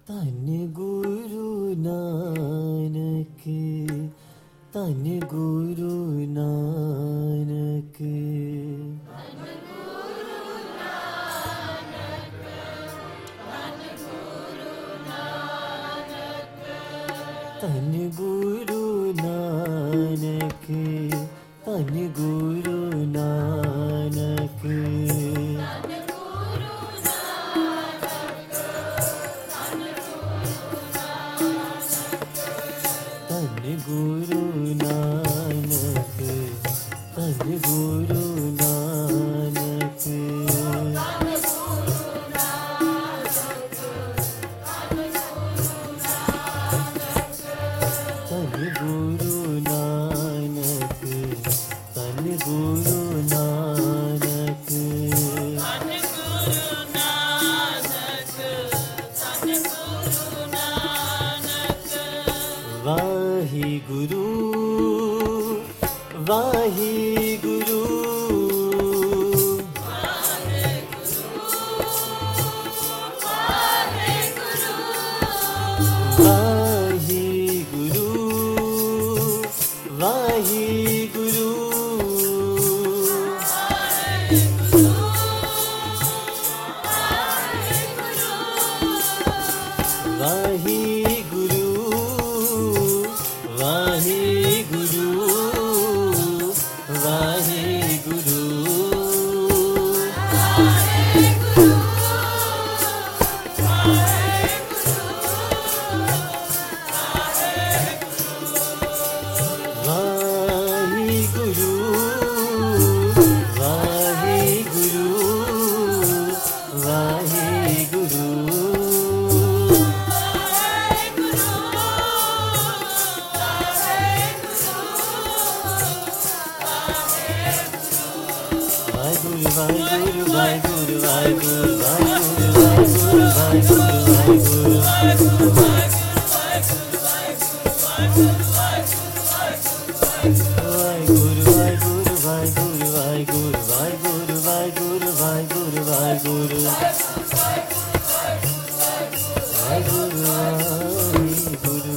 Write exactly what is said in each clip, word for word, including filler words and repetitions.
धन गुरु नानक, धन गुरु नानक, धन गुरु नानक, धन गुरु नानक, धन गुरु नानक, धन गुरु नानक, धन गुरु नानक, धन गुरु नानक, धन गुरु नानक, धन गुरु नानक, वाहि गुरु, वाहि गुरु, वाहि गुरु, वाहि गुरु, वाहि गुरु, वाहि गुरु, वाहि गुरु, वाहि गुरु, वाहि गुरु, वाहि गुरु, Vaheguru, Vaheguru, Vaheguru, Vaheguru, Vaheguru, Vaheguru, Vaheguru, Vaheguru, Vaheguru, Vaheguru, Vaheguru, Vaheguru, Vaheguru, Vaheguru, Vaheguru, Vaheguru.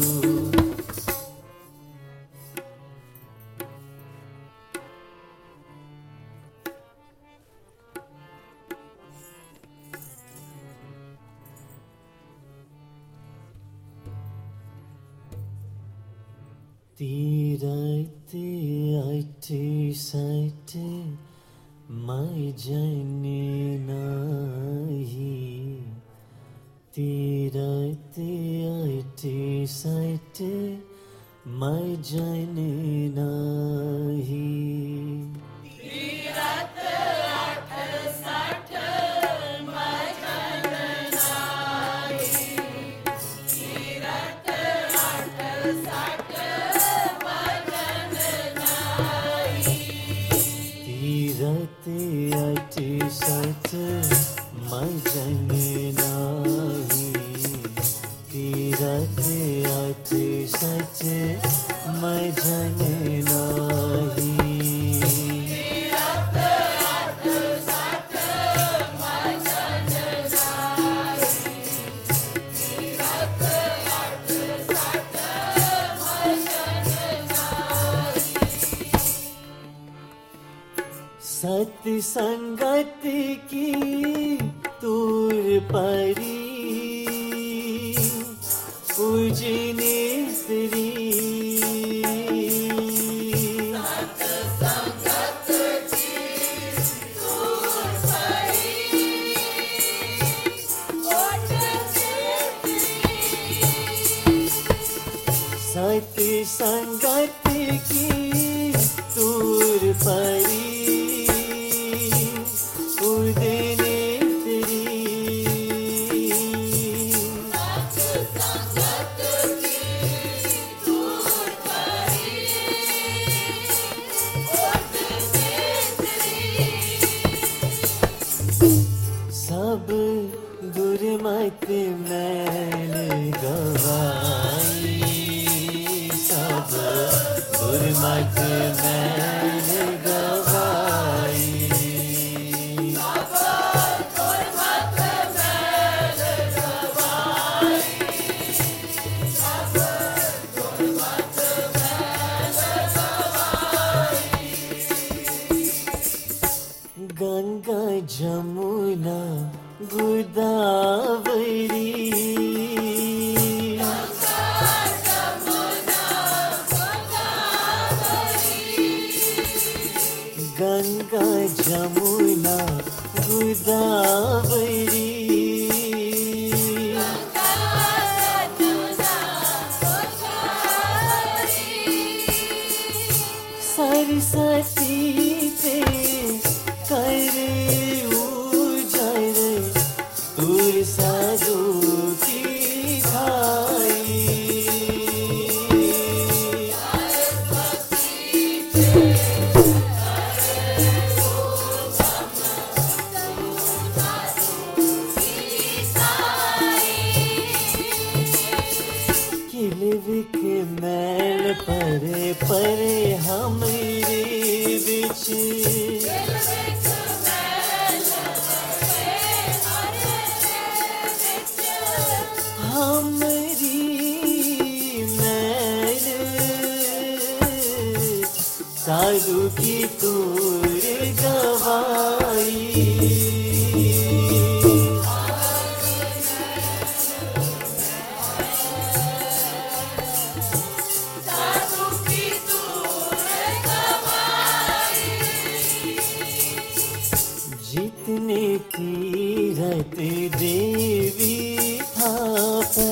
Tirate aite saite mai jane nahi, tirate aite saite mai jane nahi, tirate aite saite mai jane nahi, tirate aite saite Tirate aite saite mai jane nahi, tirate aite saite mai jane nahi, tirate aite saite mai jane nahi, tirate aite saite mai jane nahi. सत संगत की दूर परी पूजने स्त्री, सत संगत की दूर परी पूजने स्त्री, सत संगत की दूर परी सब गुरमत मैल गवाई, सब गुरमत मैल गवाई, सब गुरमत मैल गवाई, गोदावरी गंगा जमुना गोदावरी सरस्वती पे करे उजर तुर साधु की खाई किलविक मैल परे परे हमरे बिच हमरी मैल साधु की तूर गवाई जितने तीरथ देवी थापै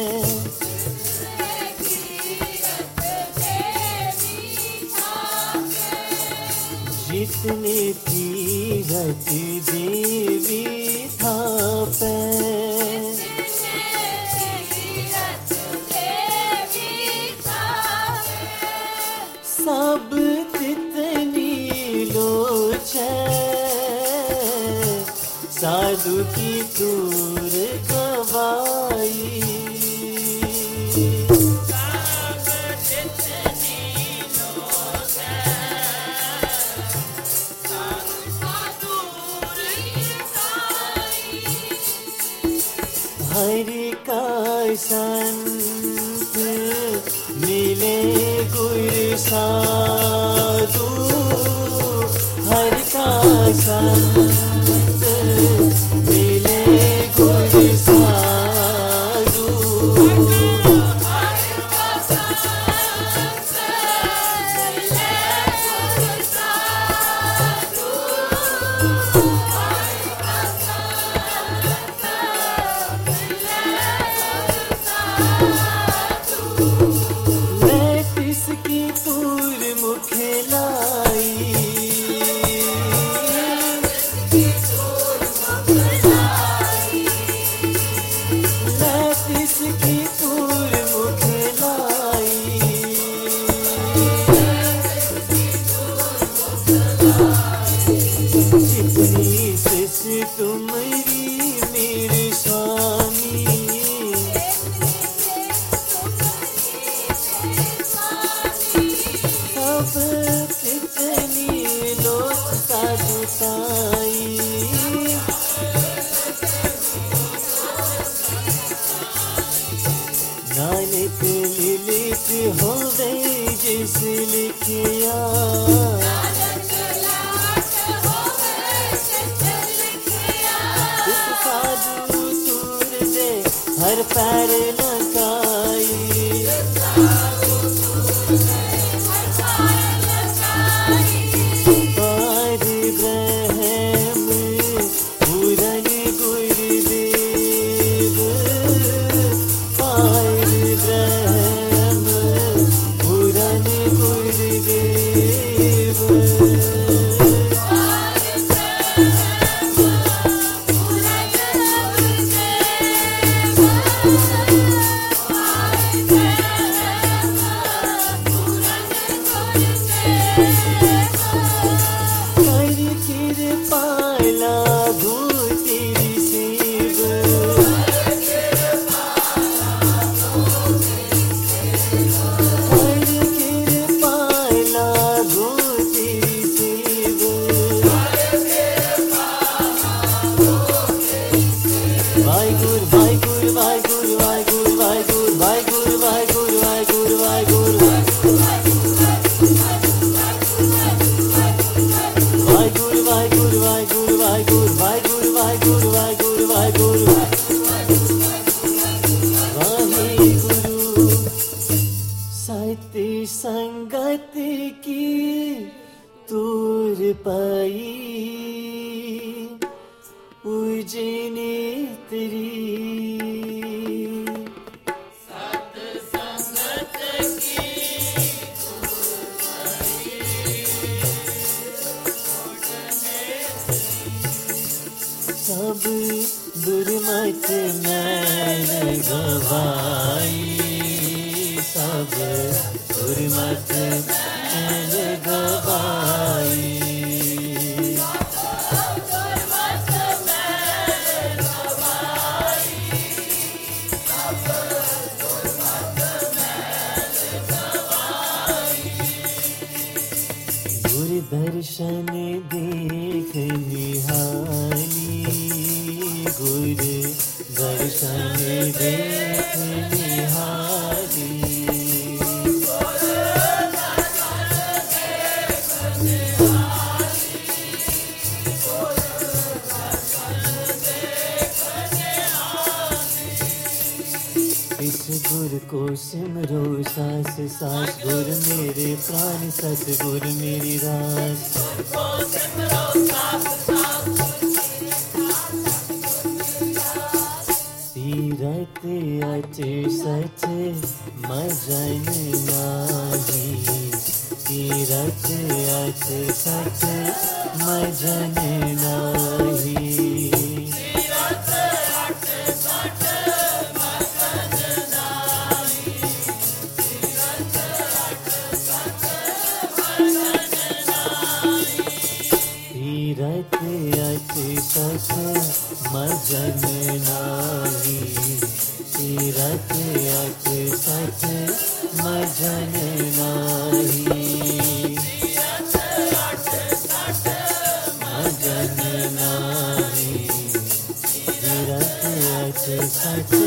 जितने तीरथ देवी थापै सब तितनी लोचै साधु की तूर गवाई हरि का संत मिले गुर साधु हरि का संत मिले गुर साधु मैं किसकी तूर मुख लाई मैं किसकी तूर मुख लाई जितनी सिस तुम्हारी मेरे स्वामी सब कितनी लोच साधु साई नानक लिलित होवे जिस लिखिया इस साधु तूर दे हर पैर लगाई पार ब्रह्म पूरन गुरुदेव पार ब्रह्म पूरन गुरुदेव Vai Guru, vai Guru, vai Guru, vai Guru, vai Guru, vai Guru, vai Guru. तेरी सब दुर्मत मैंने गवाई, सब दुर्मत मैंने गवाई। गुरु दर्शन देख निहाली, गुरु दर्शन देख निहाली। इस गुरु को सिमरो सास सास, गुरु मेरे प्राण सतगुरु मेरी रास। तीरथ अच सच मजन नाही, तीरथ अच सच मजन नाही। तीरथ अच सच मजन नाही, तीरथ अच सच मजन नाही। मजन नाही, तीरथ अच सच